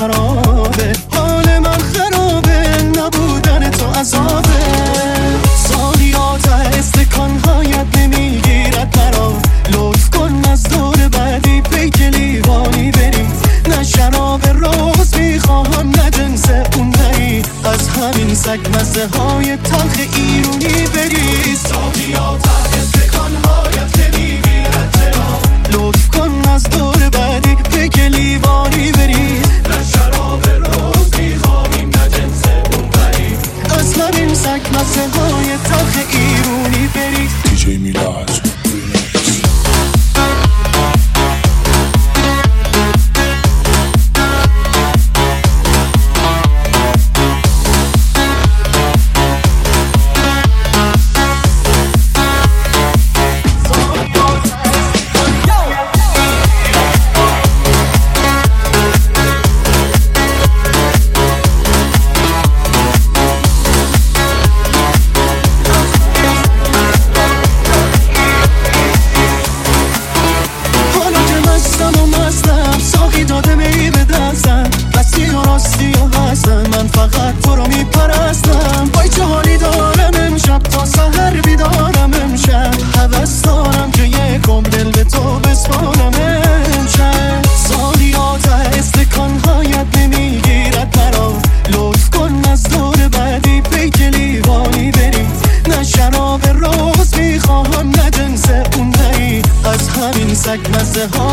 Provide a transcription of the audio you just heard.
خرابه، حال من خرابه، نبودن تو عذابه. سالیات استکانهایت نمیگیرد مرا، لطف کن از دور بعدی پیک لیوانی بریم. نه شراب روز میخواهم نه جنس اون دری، از همین سگ مزه های تلخ ایرونی بری. سالیات استکانهایت نمیگیرد مرا، لطف کن از دور بعدی پیک لیوانی بری. نه شراب روز میخواهیم نه جنس اون دری، از همین سگ مزه های تلخ ایرونی بری. دیجی میلاد من فقط تو رو میپرستم. وای چه حالی دارم امشب، تا سحر بیدارم امشب. هوس دارم که یکم دل به تو بسپارم امشب. سالیات استکانهایت نمیگیرد مرا، لطف کن از دور بعدی پیک لیوانی بریم. نه شراب روز میخواهم نه جنس اون دری، از همین سگ مزه ها